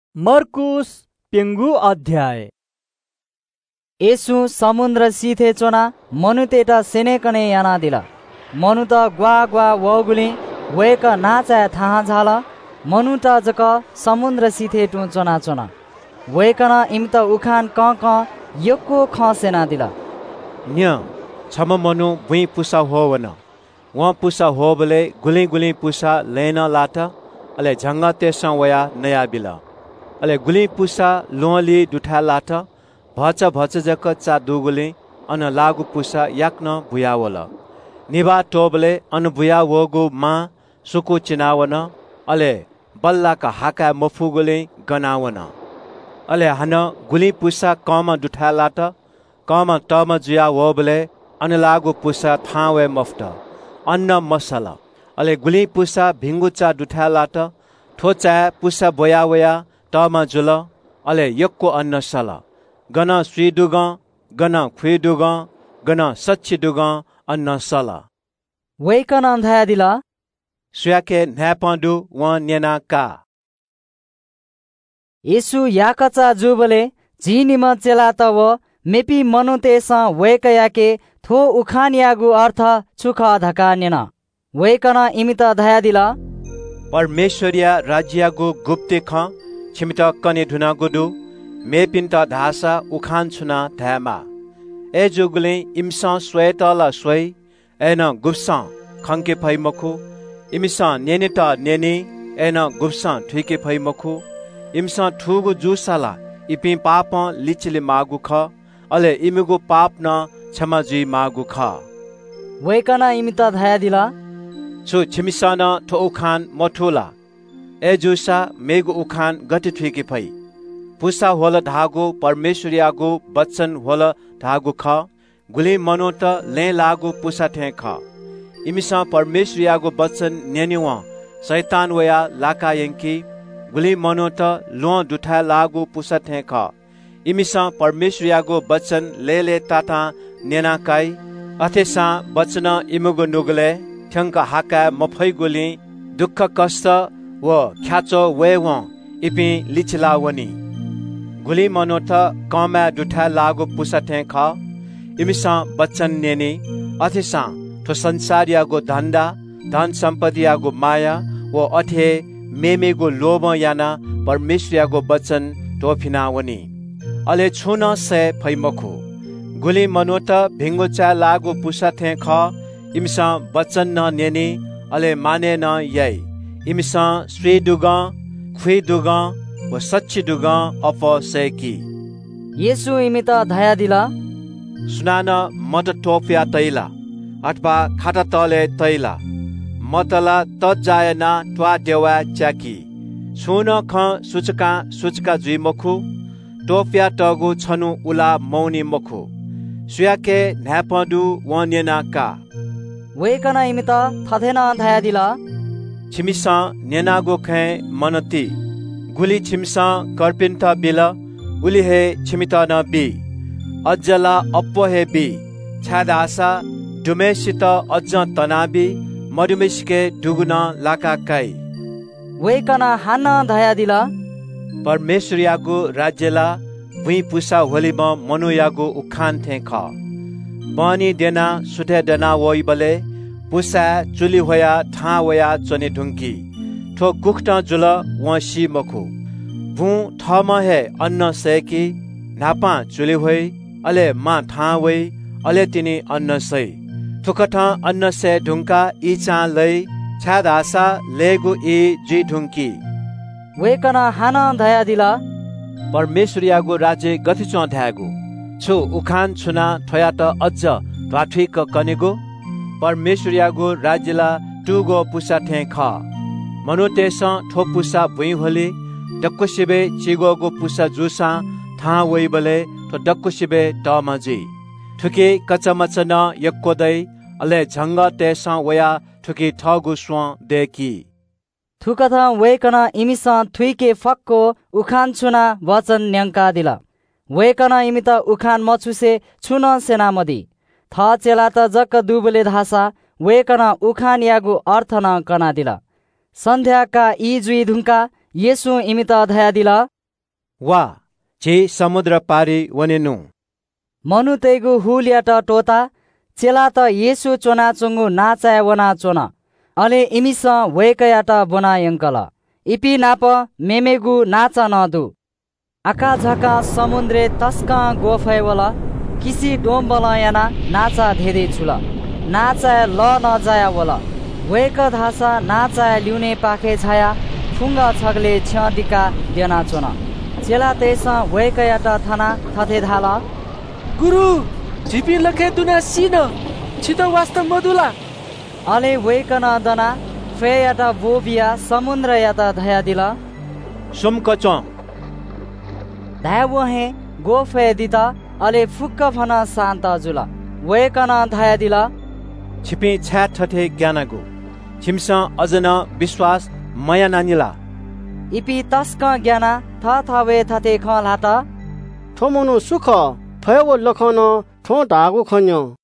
मर्कुस पेंगु अध्याय। येसु समुद्र सीथे चोना मनुतेटा सेनेकने याना दिला मनुता ग्वा ग्वा वगुले वेक नाचा थाहा झाला मनुता जक समुद्र सीथे टु चोना चोना वेकना इमत उखान क यक्को ख सेना दिला न्य छम मनु बुई पुसा हो वन व पुसा हो बले गुली गुली पुसा लेना लाटा अले झंगा तेसा वया नया बिला अले गुली पुसा लोली दुठा लाटा भच भच जक चा दुगुले अन लागु पुसा याक्न भुयावल निबा टोबले अन भुया वगु मा सुकु चिनावन अले बल्ला का हाका मफुगुले गनावन अले हन गुली पुसा कम दुठा लाटा कम तम जुया वबले अन लागु पुसा थावे मफ्ट अन्न मसला अले गुली पुसा भिंगुचा दुठा लाटा ठोचा पुसा बोया वया तम जुल अले यक्को अन्न सला गन स्वीडुग गन खुइडुग गन सच्चिडुग अन्न सला वेकन अन्धाया दिला स्याके न्यापडु व नेना का येसु याकचा जुबले झिनिम चेला तव मेपी मनुतेस वेक याके थो उखान यागु अर्थ छुख धका नेना वेकन इमित धया दिला परमेश्वरिया राज्यगु गुप्ते ख छिमित कने ढुना गुडु मेपिन्त धासा उखान छुना धामा ए जुगले इमसा स्वेतला स्वे एन गुप्सा खंके फैमखु इमसा नेनेता नेने एन गुप्सा ठुके फैमखु इमसा ठुगु जुसाला इपि पाप लिचले मागु ख अले इमिगु पाप न क्षमा जी मागु ख वेकन इमित धया दिला छु छिमिसन ठो उखान मठुला ए जुसा मेगु उखान गति ठुके फै पुसा होल धागो परमेश्वरियागु वचन होल धागु ख गुली मनोत ले लागु पुसा ठे ख इमिसा परमेश्वरियागु वचन नेनिवा शैतान वया लाका यंकी गुली मनोत लो दुठा लागु पुसा ठे ख इमिसा परमेश्वरियागु वचन ले ताता नेना काई अथेसा वचन इमुगु नुगले ठंक हाका मफै गुली दुख कष्ट व ख्याचो वेव इपि लिचला वनी गुली मनोथ कमा दुठा लागु पुसठे ख इमिसा बच्चन नेने अथेसा ठो संसारियागो धन्दा धन सम्पत्तियागो माया व अथे मेमेगो लोभ याना परमेश्वरियागो वचन टोफिना वनी अले छुन से फैमखु गुली मनोथ भिंगुचा लागु पुसठे ख इमिसा वचन न नेने अले माने न यै इमिसा स्वीडुग खुइडुग व सच्चिडुग अफ सेकी येसु इमित धया दिला सुनान मत टोपिया तैला अथवा खाता तले तैला मतला त जायना ट्वा देवा च्याकी सुन ख सुचका जुइ मखु टोपिया टगु छनु उला मौनी मखु सुयाके न्यापडु वनेना का वेकन इमित थथेना धया दिला छिमिसा नेनागो खे मनती गुली छिमसा कर्पिन्ता बिल उली हे छिमिता न बी अज्जला अप्पो हे बी छादासा डुमेसित अज्ज तनाबी मधुमेशके दुगुना लाका काई वेकन हान धया दिला परमेश्वरियागु राज्यला भुई पुसा होलिम मनुयागु उखान थे ख बनी देना सुथे देना वई बले पुसा चुली होया था वया चने ढुंकी ठो गुख्टा जुल वसी मखु भू थम हे अन्न सेकी नापा चुली होई अले मा था वई अले तिनी अन्न सै थुकठा अन्न से ढुंका ई चा लै छादासा लेगु ई जी ढुंकी वेकन हान धया दिला परमेश्वरियागु राज्य गति चो ध्यागु छु उखान छुना थया त अज्ज भाठिक कनेगु परमेश्वरियागु राज्यला टुगो पुसा ठे ख मनुतेस ठो पुसा भुइ होली डक्कुसिबे चिगोगु पुसा जुसा था वइबले तो डक्कुसिबे तमजी ठुके कचमचन यक्कोदै अले झंग तेसा वया ठुके ठगु स्व देखी थुकथा वेकन इमिसा थुइके फक्को उखान छुना वचन न्यंका दिला वेकन इमित उखान मछुसे छुन सेनामदी थ चेला त जक दुबले धासा वेकन उखान यागु अर्थ न कना दिला संध्या का ई जुई धुंका येसु इमित धया दिला वा जे समुद्र पारी वनेनु मनु तेगु हुलियाट टोता चेला त येसु चोना चुंगु नाचाय वना चोना अले इमिस वेकयाट बोना यंकल इपी नाप मेमेगु नाचा नदु आका झका समुद्रे तस्का गोफैवला किसी डोम्बला याना नाचा धेदे छुला नाचाय ल नजाया वला वेक धासा नाचाय ल्युने पाखे छाया फुंगा छगले छ्यादिका देना चोना चेला तेसा वेकयाट थाना थथे धाला गुरु झिपी लखे दुना सिन छिटो वास्तव मधुला अले वेकन दना फेयाट बोबिया समुद्र यात धया दिला सुमकच धावहे गोफे दिता अले फुक्क फना शान्त जुला वेकन धया दिला छिपे छ्या ठथे ज्ञानगु छिमसा अजन विश्वास मया नानिला इपी तस्क ज्ञाना थथवे थथे खलाट ठोमनु सुख फयव लखन ठो धागो खन्यो